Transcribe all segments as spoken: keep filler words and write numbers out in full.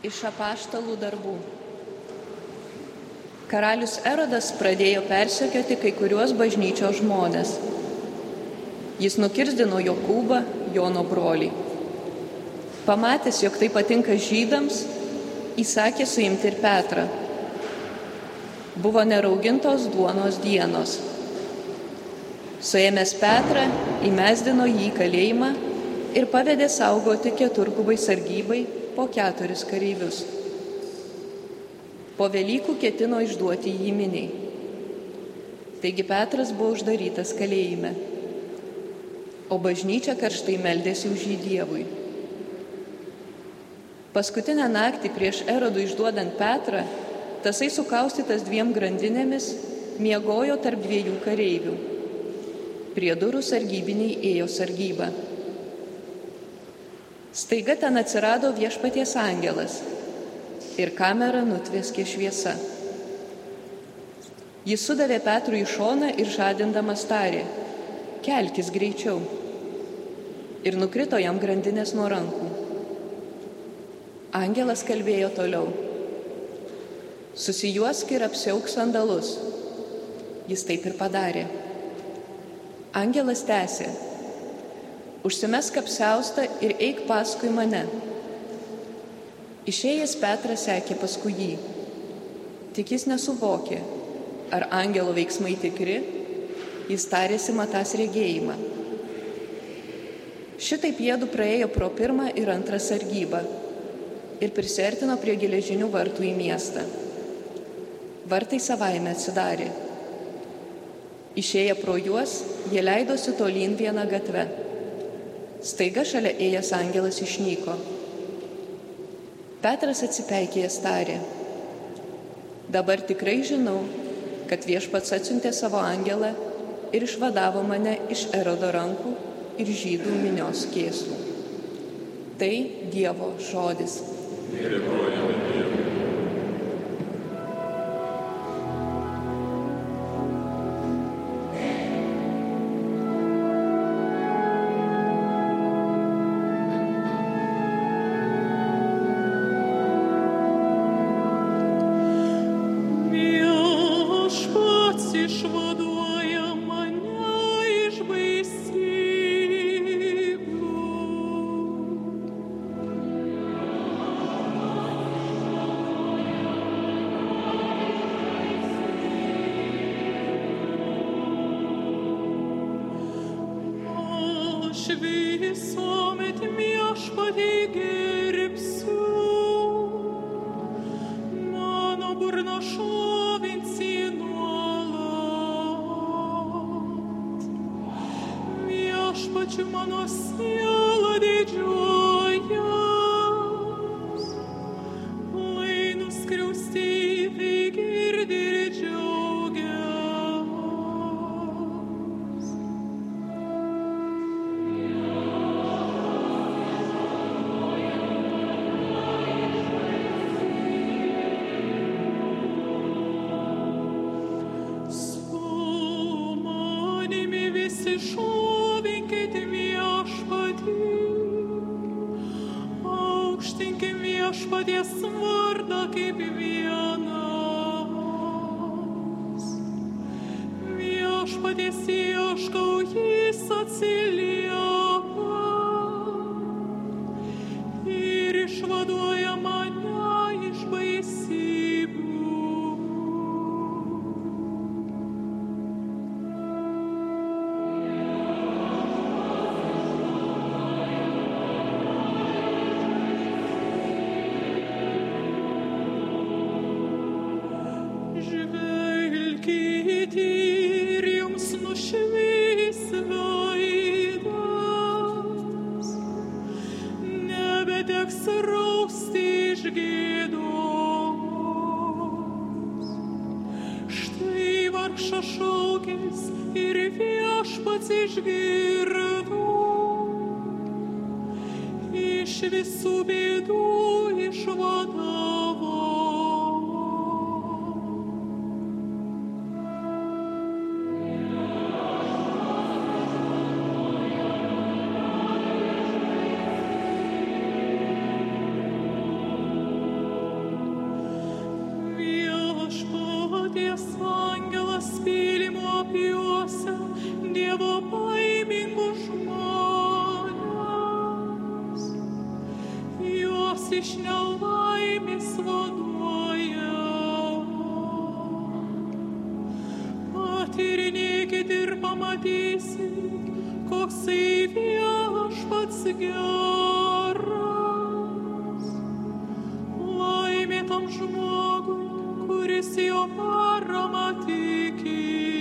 Iš apaštalų darbų. Karalius Erodas pradėjo persekioti kai kuriuos bažnyčios žmonės. Jis nukirzdino Jokūbą, Jono brolį. Pamatęs, jog tai patinka žydams, įsakė suimti ir Petrą. Buvo neraugintos duonos dienos. Suėmęs Petrą, įmesdino jį į kalėjimą ir pavedė saugoti keturgubai sargybai po keturis kareivius. Po Velykų ketino išduoti jį miniai. Taigi Petras buvo uždarytas kalėjime, o bažnyčia karštai meldėsi už jį Dievui. Paskutinę naktį prieš Erodui išduodant Petrą, tasai sukaustytas dviem grandinėmis miegojo tarp dviejų kareivių. Prie durų sargybiniai ėjo sargybą. Staiga ten atsirado viešpaties angelas ir kamerą nutvėskė šviesa. Jis sudavė Petrui į šoną ir žadindamas tarė: kelkis greičiau. Ir nukrito jam grandinės nuo rankų. Angelas kalbėjo toliau: susijuosk ir apsiauk sandalus. Jis taip ir padarė. Angelas tęsė: užsimesk apsiaustą ir eik paskui mane. Išėjęs Petras sekė paskui jį. Tik jis nesuvokė, ar angelo veiksmai tikri, jis tarėsi matąs regėjimą. Šitaip jiedu praėjo pro pirmą ir antrą sargybą ir prisiartino prie geležinių vartų į miestą. Vartai savaime atsidarė. Išėję pro juos, jie leidosi tolyn vieną gatvę. Staiga šalia ėjęs angelas išnyko. Petras atsipeikėjęs tarė: dabar tikrai žinau, kad viešpats atsiuntė savo angelą ir išvadavo mane iš Erodo rankų ir žydų minios kėslų. Tai Dievo žodis. Dėkojame Dievui. Visuomet viešpatį gerbsiu, mano burna šlovins jį nuolat. Viešpačiu mano siela didžiuojas, lai nuskriaustieji girdi ir džiaugiasi. Šlovinkit viešpatį, aukštinkim viešpaties vardą kaip vienas. Viešpaties ieškau, jis atsiliepia ir išvaduoja mane iš baisybių. Ir jums nušvis veidas, nebeteks rausti iš gėdos. Štai vargšas šaukės ir viešpats išgirdo, iš visų bėdų išvadavo. iš nelaimės vaduoja. Patyrinėkit ir pamatysit, koksai viešpats geras. Laimė tam žmogui, kuris jo parama tiki.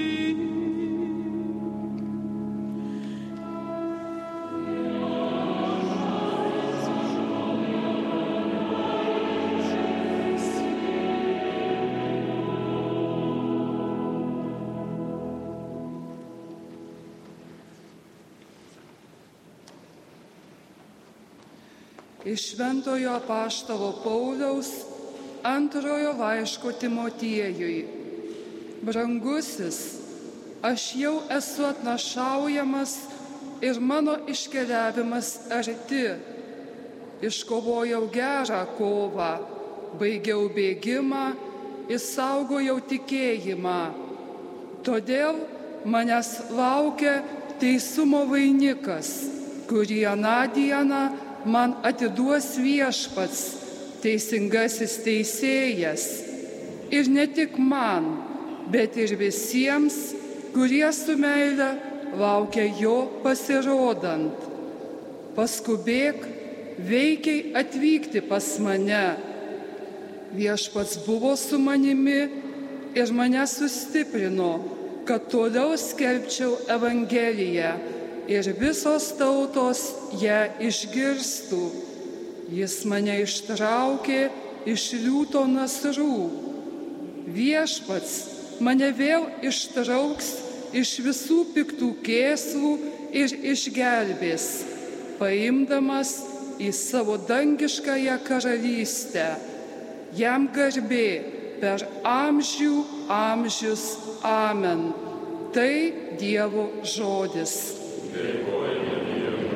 Iš Šventojo apaštalo Pauliaus antrojo laiško Timotiejui. Brangusis, aš jau esu atnašaujamas ir mano iškeliavimas arti. Iškovojau gerą kovą, baigiau bėgimą, išsaugojau tikėjimą. Todėl manęs laukia teisumo vainikas, kurį aną dieną man atiduos viešpats, teisingasis teisėjas. Ir ne tik man, bet ir visiems, kurie su meile laukia jo pasirodant. Paskubėk veikiai atvykti pas mane. Viešpats buvo su manimi ir mane sustiprino, kad toliau skelbčiau Evangeliją ir visos tautos ją išgirstų. Jis mane ištraukė iš liūto nasrų. Viešpats mane vėl ištrauks iš visų piktų kėslų ir išgelbės, paimdamas į savo dangiškąją karalystę. Jam garbė per amžių amžius. Amen. Tai Dievo žodis. Dėkojame Dievui.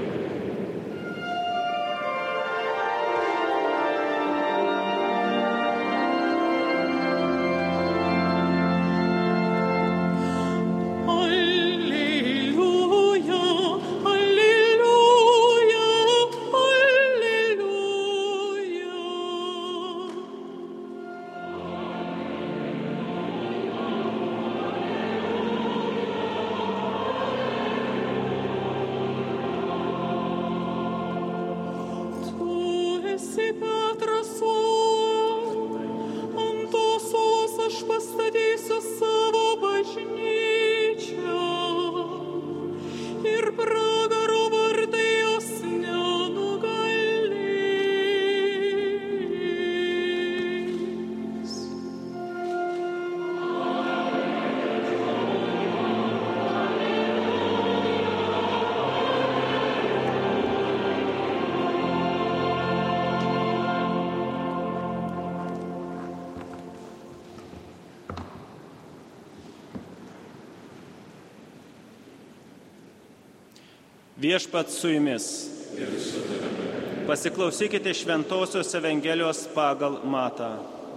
Alleluja, alleluja, alleluja. Tu esi Petras uola, ant tos uolos aš pastatysiu savo bažnyčią ir pragaro vartai jos nenugalės. Viešpats su jumis. Pasiklausykite Šventosios Evangelijos pagal Matą.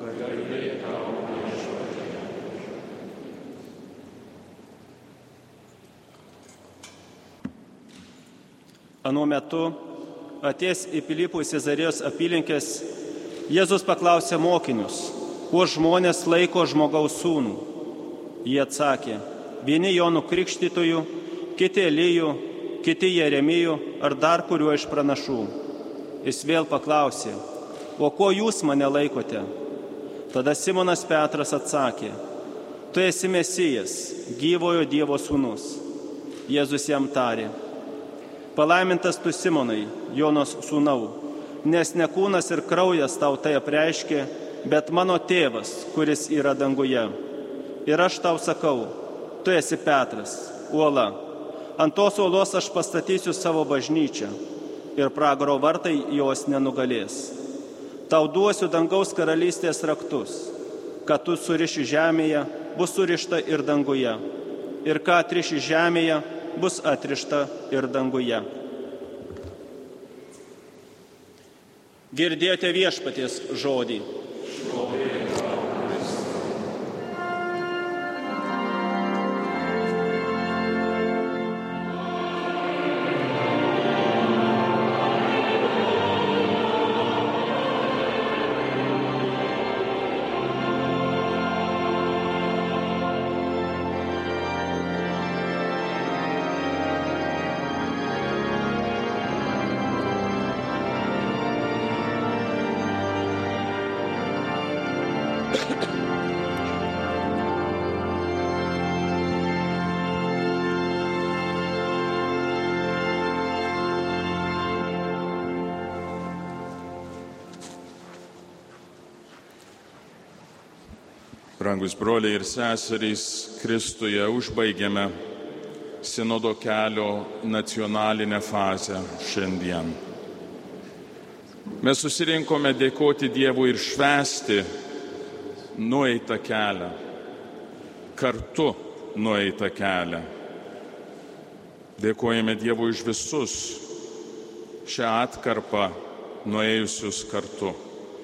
Anuo metu, atėjęs į Pilypų Cezarijos apylinkės, Jėzus paklausė mokinius, kuo žmonės laiko žmogaus sūnų. Jie atsakė, vieni Jonu Krikštytoju, kiti Eliju, kiti Jeremiju ar dar kuriuo iš pranašų. Jis vėl paklausė, o kuo jūs mane laikote? Tada Simonas Petras atsakė, tu esi Mesijas, gyvojo Dievo sūnus. Jėzus jam tarė, palaimintas tu Simonai, Jonos sūnau, nes ne kūnas ir kraujas tau tai apreiškė, bet mano tėvas, kuris yra danguje. Ir aš tau sakau, tu esi Petras, uola. Ant tos uolos aš pastatysiu savo bažnyčią ir pragaro vartai jos nenugalės. Tau duosiu dangaus karalystės raktus, kad tu suriši žemėje, bus surišta ir danguje, ir ką atriši žemėje, bus atrišta ir danguje. Girdėjote Viešpaties žodį. Brangus broliai ir seserys, Kristuje užbaigėme sinodo kelio nacionalinę fazę šiandien. Mes susirinkome dėkoti Dievui ir švęsti nueitą kelią, kartu nueitą kelią. Dėkojame Dievui už visus šią atkarpą nuėjusius kartu.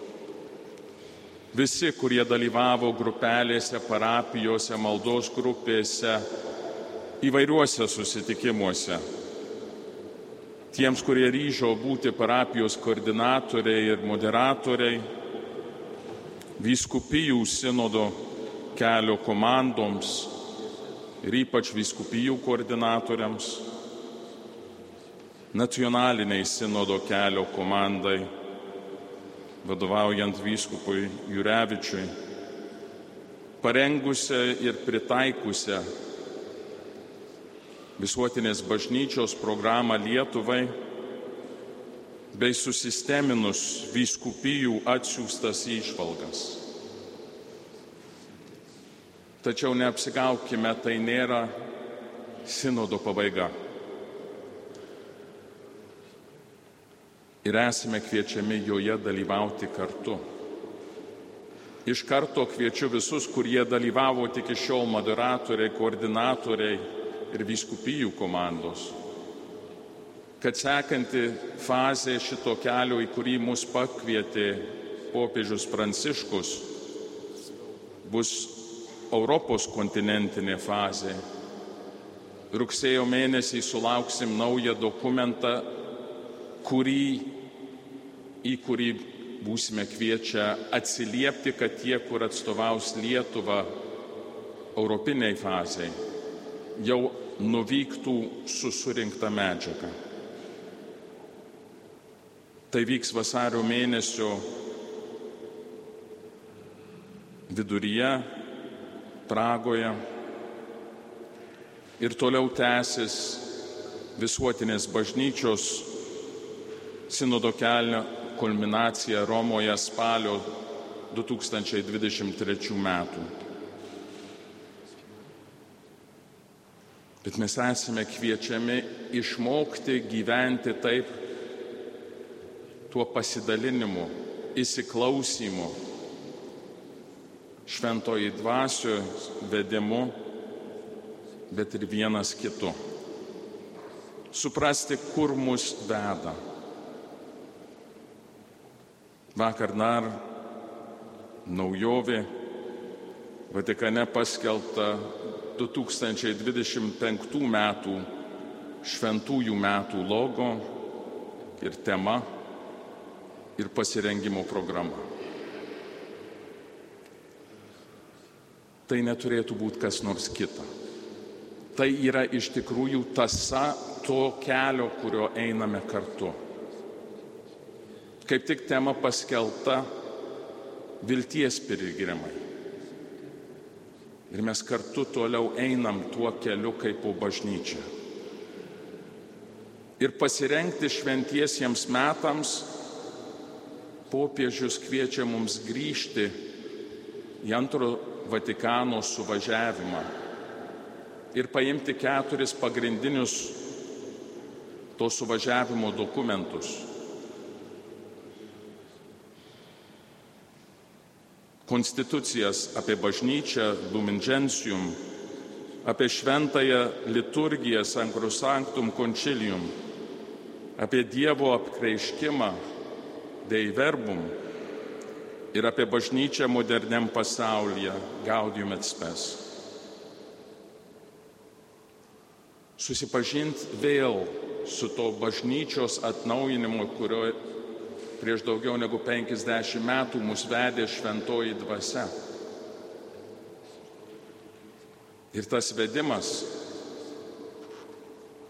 Visi, kurie dalyvavo grupelėse, parapijose, maldos grupėse, įvairiuose susitikimuose. Tiems, kurie ryžo būti parapijos koordinatoriai ir moderatoriai, vyskupijų sinodo kelio komandoms ir ypač vyskupijų koordinatoriams, nacionaliniai sinodo kelio komandai, vadovaujant vyskupui Jurevičiui, parengusią ir pritaikusią visuotinės bažnyčios programą Lietuvai, bei susisteminus vyskupijų atsiųstas įžvalgas. Tačiau neapsigaukime, tai nėra sinodo pabaiga. Ir esame kviečiami joje dalyvauti kartu. Iš karto kviečiu visus, kurie dalyvavo tik iki šiol, moderatoriai, koordinatoriai ir vyskupijų komandos, kad sekanti fazė šito kelio, į kurį mus pakvietė popiežius Pranciškus, bus Europos kontinentinė fazė. Rugsėjo mėnesį sulauksim naują dokumentą, kurį į kurį būsime kviečia atsiliepti, kad tie, kur atstovaus Lietuvą europiniai fazei, jau nuvyktų su surinkta medžiaga. Tai vyks vasario mėnesio viduryje, Pragoje, ir toliau tęsis visuotinės bažnyčios sinodo kelio kulminacija Romoje spalio du tūkstančiai dvidešimt trečių metų. Bet mes esame kviečiami išmokti gyventi taip, tuo pasidalinimu, įsiklausymu, šventoji dvasios vedimu, bet ir vienas kitu. Suprasti, kur mus veda. Vakar dar naujovė Vatikane paskelbta du tūkstančiai dvidešimt penktų metų šventųjų metų logo ir tema ir pasirengimo programa. Tai neturėtų būti kas nors kita. Tai yra iš tikrųjų tąsa to kelio, kurio einame kartu. Kaip tik tema paskelbta vilties piligrimai. Ir mes kartu toliau einam tuo keliu kaip po bažnyčią. Ir pasirengti šventiesiems metams popiežius kviečia mums grįžti į antro Vatikano suvažiavimą ir paimti keturis pagrindinius to suvažiavimo dokumentus. Konstitucijas apie bažnyčią, Lumen Gentium, apie šventąją liturgiją, Sacrosanctum Concilium, apie Dievo apkreiškimą, Dei Verbum, ir apie bažnyčią moderniam pasaulyje, Gaudium et Spes. Susipažinti vėl su to bažnyčios atnaujinimu, kurio prieš daugiau negu penkiasdešimt metų mus vedė šventoji dvasia. Ir tas vedimas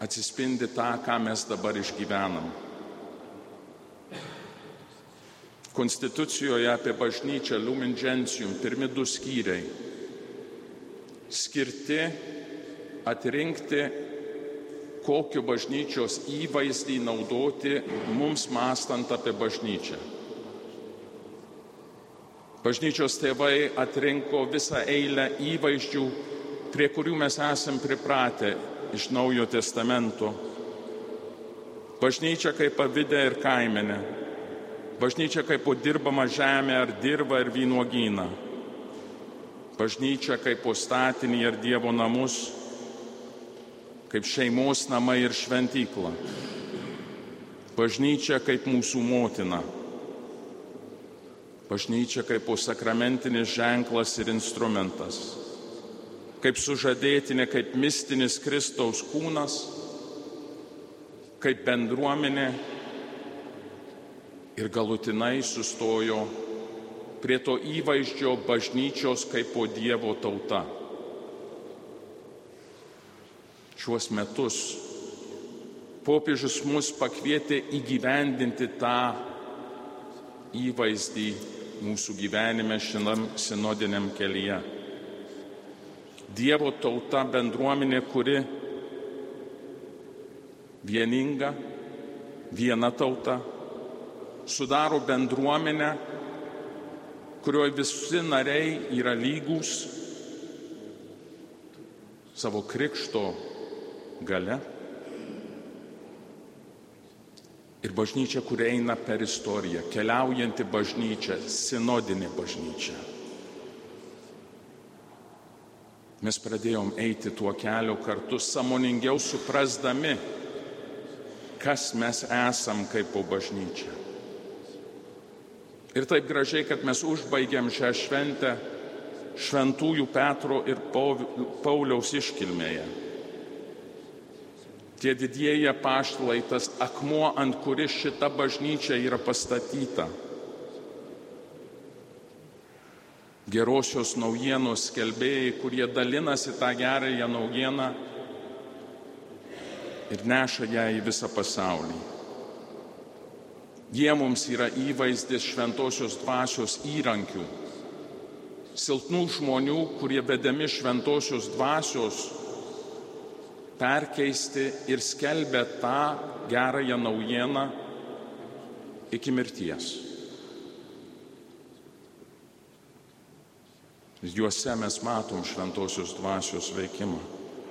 atsispindi tą, ką mes dabar išgyvenam. Konstitucijoje apie bažnyčią Lumen Gentium pirmi du skyriai skirti atrinkti, kokio bažnyčios įvaizdį naudoti mums mąstant apie bažnyčią. Bažnyčios tėvai atrinko visą eilę įvaizdžių, prie kurių mes esam pripratę iš Naujojo Testamento. Bažnyčia kaip pavidė ir kaimenė, bažnyčia kaip po dirbama žemė ar dirba ir vynuogyną, bažnyčia kaip po statinį ir Dievo namus, kaip šeimos namai ir šventykla, bažnyčia kaip mūsų motina, bažnyčia kaip po sakramentinis ženklas ir instrumentas, kaip sužadėtinė, kaip mistinis Kristaus kūnas, kaip bendruomenė ir galutinai sustojo prie to įvaizdžio bažnyčios kaip po Dievo tauta. Šiuos metus popiežius mus pakvietė įgyvendinti tą įvaizdį mūsų gyvenime šiam sinodiniam kelyje. Dievo tauta bendruomenė, kuri vieninga, viena tauta, sudaro bendruomenę, kurioje visi nariai yra lygūs savo krikšto gale. Ir bažnyčia, kuri eina per istoriją, keliaujanti bažnyčia, sinodinė bažnyčia. Mes pradėjom eiti tuo keliu kartu, sąmoningiau suprasdami, kas mes esam kaip po bažnyčia. Ir taip gražiai, kad mes užbaigiam šią šventę šventųjų Petro ir Pauliaus iškilmėje. Tie didieji apaštalai, tas akmuo, ant kuris šita bažnyčia yra pastatyta. Gerosios naujienos skelbėjai, kurie dalinasi tą gerąją naujieną ir neša ją į visą pasaulį. Jie mums yra įvaizdis šventosios dvasios įrankių, silpnų žmonių, kurie vedami šventosios dvasios perkeisti ir skelbia tą gerąją naujieną iki mirties. Juose mes matom šventosios dvasios veikimą.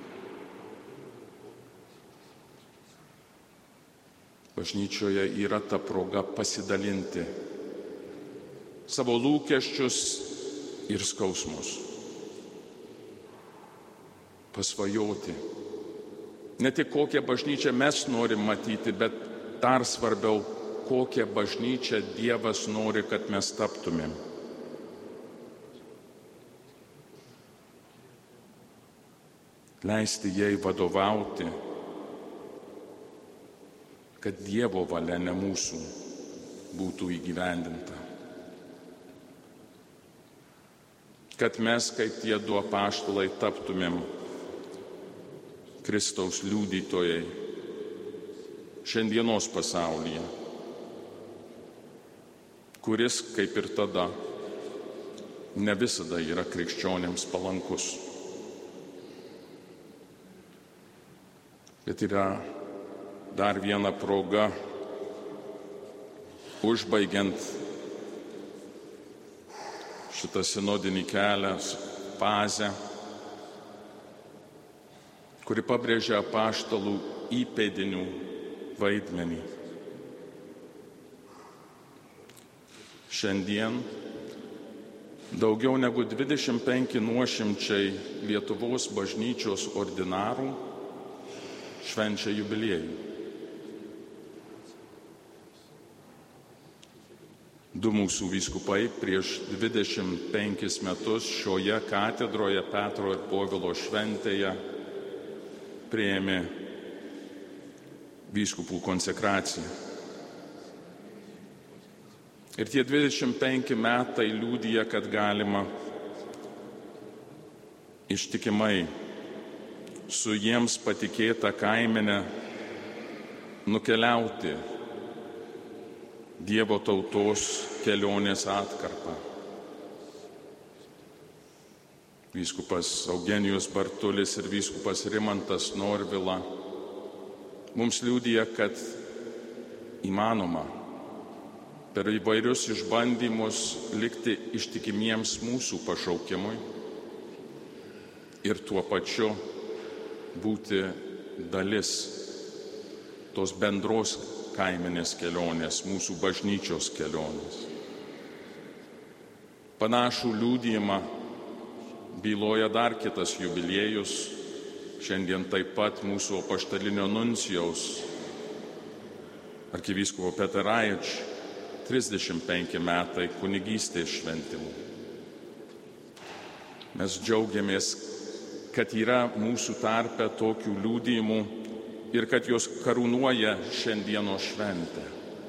Bažnyčioje yra ta proga pasidalinti savo lūkesčius ir skausmus. Pasvajoti. Ne tik kokią bažnyčią mes norim matyti, bet dar svarbiau, kokią bažnyčią Dievas nori, kad mes taptumėm. Leisti jai vadovauti, kad Dievo valia, ne mūsų, būtų įgyvendinta. Kad mes, kaip tie du apaštalai, taptumėm Kristaus liudytojai šiandienos pasaulyje, kuris, kaip ir tada, ne visada yra krikščionėms palankus. Bet yra dar viena proga, užbaigiant šitą sinodinį kelią, fazę, kuri pabrėžia apaštalų įpėdinių vaidmenį. Šiandien daugiau negu dvidešimt penki nuošimčiai Lietuvos bažnyčios ordinarų švenčia jubiliejų. Du mūsų vyskupai prieš dvidešimt penkis metus šioje katedroje Petro ir Povilo šventėje priėmė vyskupų konsekraciją. Ir tie dvidešimt penki metai liudija, kad galima ištikimai su jiems patikėta kaimenė nukeliauti Dievo tautos kelionės atkarpą. Vyskupas Eugenijus Bartulis ir vyskupas Rimantas Norvila mums liudija, kad įmanoma per įvairius išbandymus likti ištikimiems mūsų pašaukimui ir tuo pačiu būti dalis tos bendros kaiminės kelionės, mūsų bažnyčios kelionės. Panašų liudijimą byloja dar kitas jubiliejus, šiandien taip pat mūsų apaštalinio nuncijaus arkivyskupo Peteraič trisdešimt penki metai kunigystės šventimų. Mes džiaugiamės, kad yra mūsų tarpe tokių liudijimų ir kad jos karūnuoja šiandienos šventę.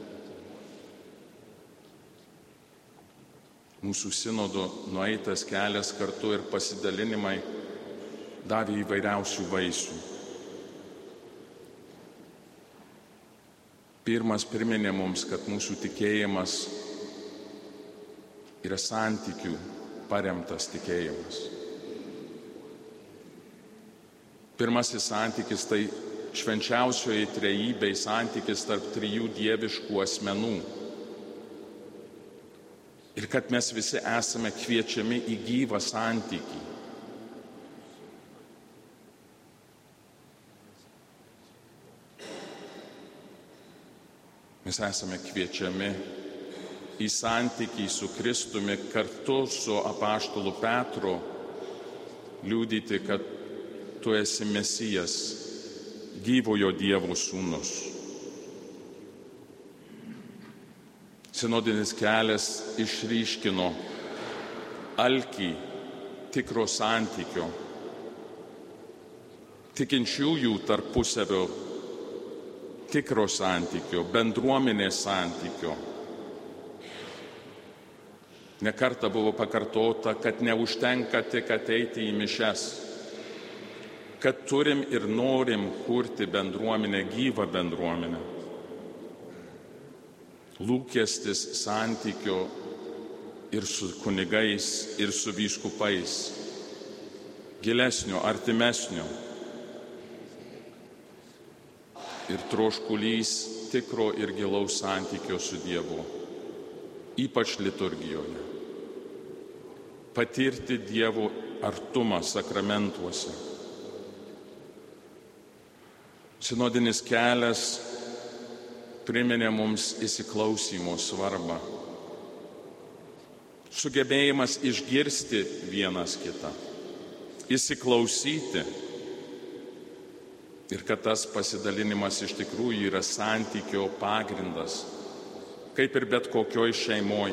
Mūsų sinodo nueitas kelias kartu ir pasidalinimai davė įvairiausių vaisių. Pirmas priminė mums, kad mūsų tikėjimas yra santykių paremtas tikėjimas. Pirmasis santykis tai švenčiausioji trejybei santykis tarp trijų dieviškų asmenų. Ir kad mes visi esame kviečiami į gyvą santykį. Mes esame kviečiami į santykį su Kristumi kartu su apaštulu Petru, liudyti, kad tu esi Mesijas, gyvojo Dievo sūnus. Sinodinis kelias išryškino alkį tikro santykio, tikinčiųjų tarpusavio tikro santykio, bendruomenės santykio. Ne kartą buvo pakartota, kad neužtenka tik ateiti į mišias, kad turim ir norim kurti bendruomenę, gyvą bendruomenę. Lūkestis santykio ir su kunigais, ir su vyskupais, gilesnio, artimesnio. Ir troškulys tikro ir gilaus santykio su Dievu, ypač liturgijoje. Patirti Dievo artumą sakramentuose. Sinodinis kelias priminė mums įsiklausymo svarbą. Sugebėjimas išgirsti vienas kitą, įsiklausyti ir kad tas pasidalinimas iš tikrųjų yra santykio pagrindas, kaip ir bet kokioj šeimoj.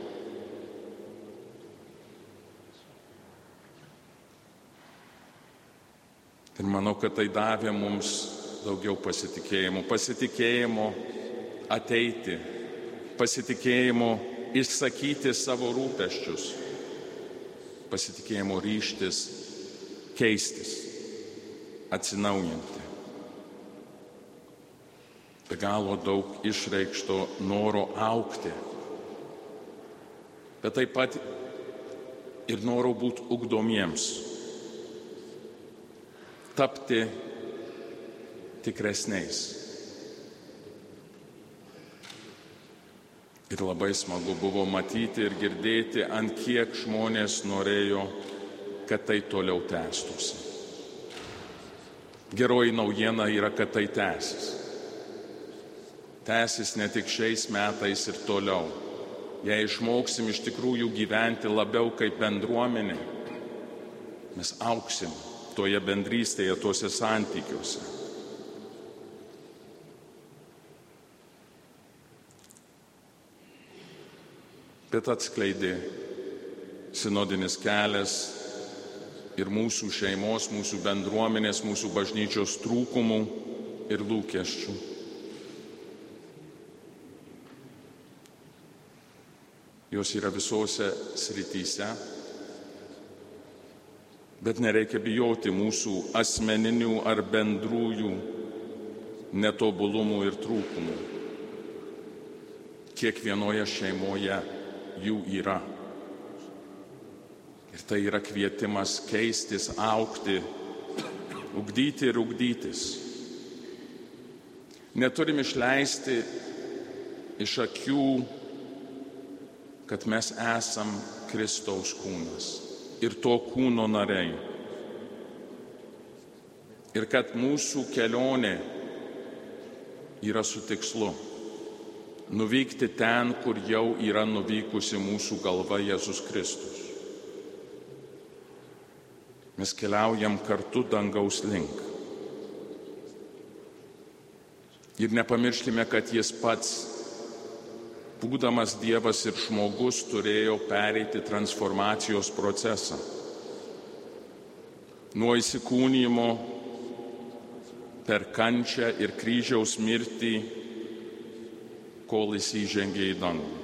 Ir manau, kad tai davė mums daugiau pasitikėjimo, pasitikėjimo ateiti, pasitikėjimo išsakyti savo rūpesčius, pasitikėjimo ryžtis keistis, atsinaujinti. Be galo daug išreikšto noro augti, bet taip pat ir noro būti ugdomiems, tapti tikresniais. Ir labai smagu buvo matyti ir girdėti, ant kiek žmonės norėjo, kad tai toliau tęstųsi. Geroji naujiena yra, kad tai tęsis. Tęsis ne tik šiais metais ir toliau. Jei išmoksim iš tikrųjų gyventi labiau kaip bendruomenė, mes augsim toje bendrystėje, tuose santykiuose. Bet atskleidė sinodinis kelias ir mūsų šeimos, mūsų bendruomenės, mūsų bažnyčios trūkumų ir lūkesčių. Jos yra visose srityse, bet nereikia bijoti mūsų asmeninių ar bendrųjų netobulumų ir trūkumų. Kiekvienoje šeimoje jų yra. Ir tai yra kvietimas keistis, augti, ugdyti ir ugdytis. Neturim išleisti iš akių, kad mes esam Kristaus kūnas ir to kūno nariai. Ir kad mūsų kelionė yra su tikslu nuvykti ten, kur jau yra nuvykusi mūsų galva Jėzus Kristus. Mes keliaujam kartu dangaus link. Ir nepamirškime, kad jis pats, būdamas Dievas ir žmogus, turėjo pereiti transformacijos procesą. Nuo įsikūnijimo per kančią ir kryžiaus mirtį, kol jis įžengė į dangų.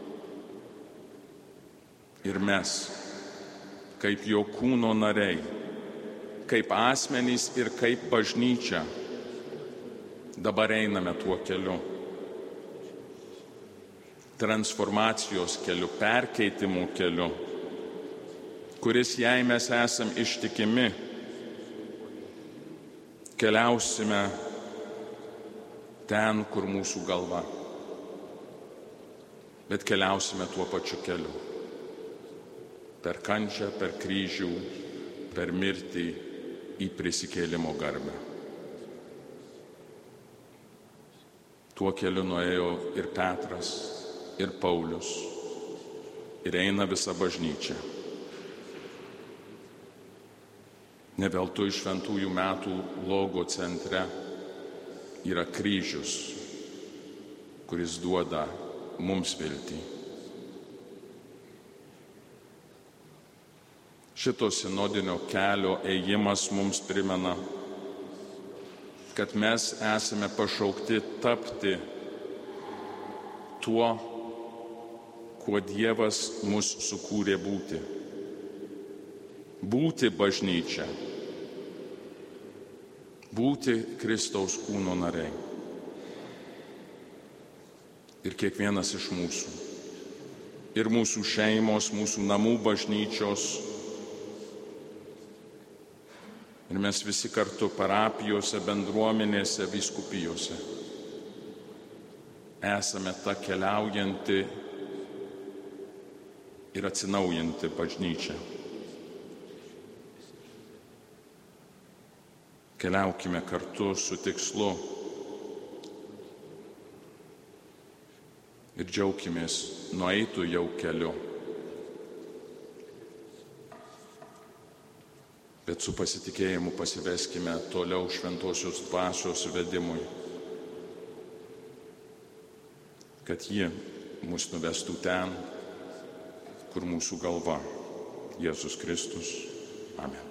Ir mes, kaip jo kūno nariai, kaip asmenys ir kaip bažnyčia, dabar einame tuo keliu. Transformacijos keliu, perkeitimo keliu, kuris, jei mes esam ištikimi, keliausime ten, kur mūsų galva. Bet keliausime tuo pačiu keliu. Per kančią, per kryžių, per mirtį į prisikėlimo garbę. Tuo keliu nuėjo ir Petras, ir Paulius, ir eina visa bažnyčia. Ne veltui šventųjų metų logo centre yra kryžius, kuris duoda mums viltį. Šito sinodinio kelio ėjimas mums primena, kad mes esame pašaukti tapti tuo, kuo Dievas mus sukūrė būti. Būti bažnyčia, būti Kristaus kūno nariai. Ir kiekvienas iš mūsų, ir mūsų šeimos, mūsų namų bažnyčios, ir mes visi kartu parapijose, bendruomenėse, vyskupijose esame ta keliaujanti ir atsinaujanti bažnyčia. Keliaukime kartu su tikslu ir džiaukimės nueitų jau keliu. Bet su pasitikėjimu pasiveskime toliau šventosios dvasios vedimui, kad ji mus nuvestų ten, kur mūsų galva, Jėzus Kristus. Amen.